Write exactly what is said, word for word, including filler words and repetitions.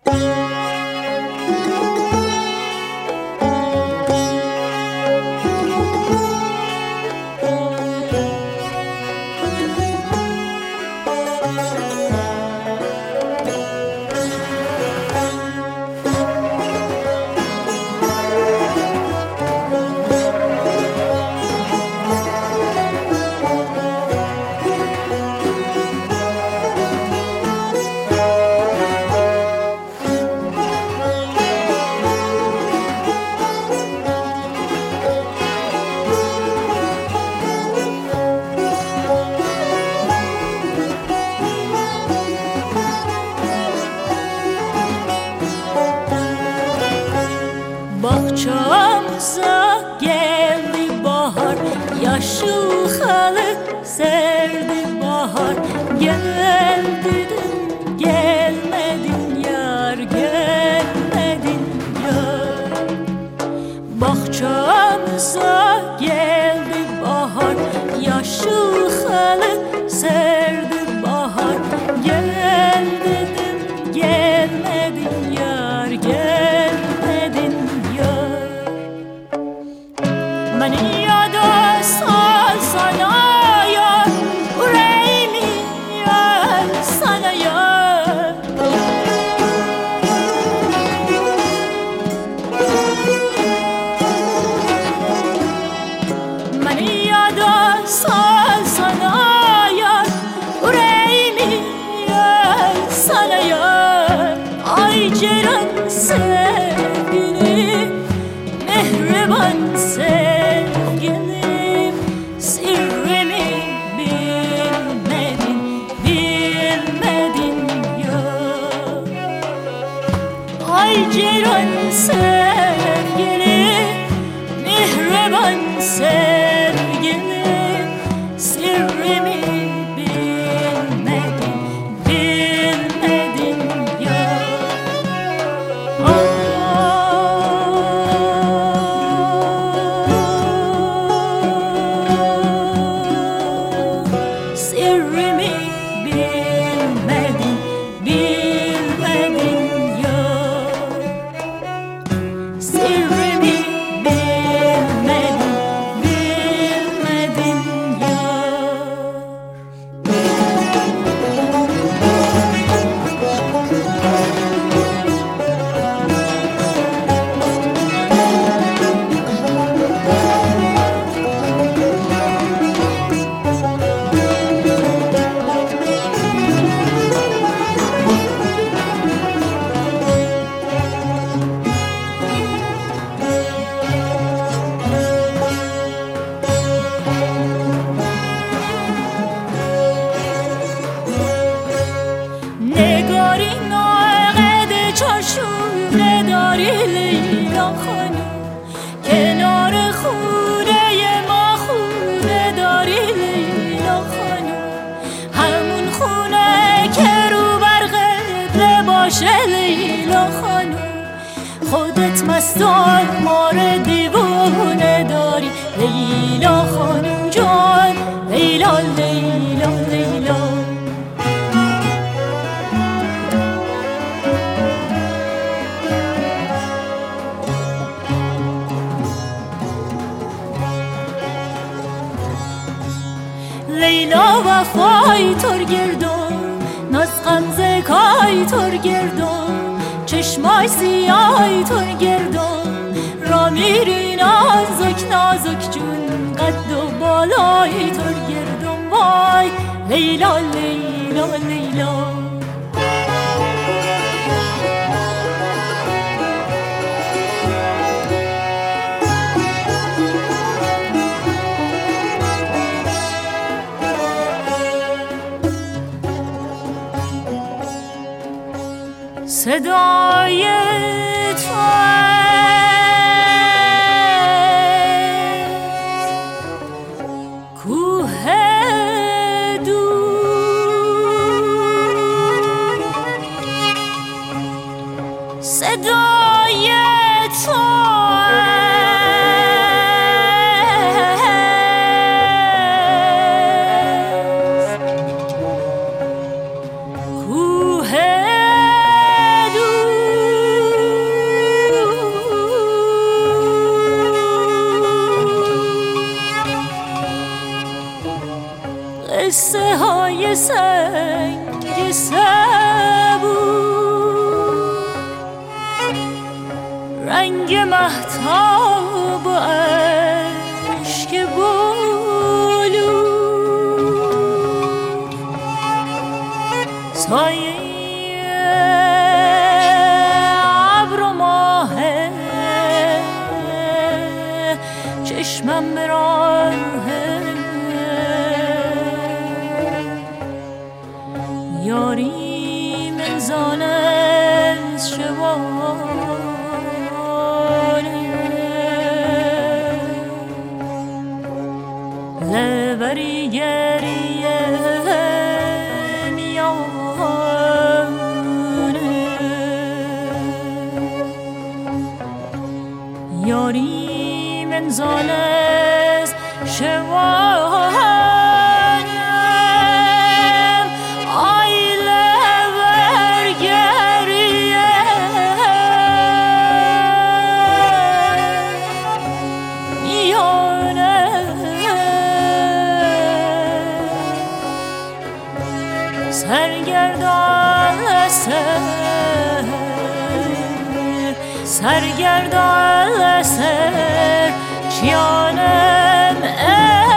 Bahçamıza geldi bahar, yaşıl halı serdi bahar. Gel dedim gelmedin yar, gelmedin yar. Bahçamıza geldi bahar, yaşıl halı serdi bahar. Gel dedim gelmedin yar, gelmedin yar. Beni yada salsana yar, yüreğimi yarsana yar. Beni yada salsana yar, yüreğimi yarsana yar. Ay ceren sevgili, mehriban sevgilim, sırrımı bilmedin, bilmedin ya. Ay ceren sevgili, mehriban sevgilim, sırrımı bilmedin, bilmedin ya. Sırrımı bilmedin, bilmedin ya. Sırrımı bilmedin, bilmedin ya. نگاری ناقد چشونه داری لیلا خانم، کنار خونه ما خونه داری لیلا خانم. همون خونه که رو بر قبله باشه لیلا خانم. خودت مستان مار دیوونه داری لیلا خانم جان، لیلا لیلا لیلا. لیلا وفای تر گردون، ناز غمزه کای تر گردون، چشمای سیای تر گردون. را میری نازک نازک جون، قد و بالای تر گردون. وای لیلا لیلا لیلا. صدای تو کوه دور، صدای تو کوه دور. رنگ مهتاب و اشک بلو سایه ابر و ماه چشمم به راه یاری منزان از شوانه لبری گریه میانه یاری منزان از شوانه سرگردان سر سرگردان سر چیانم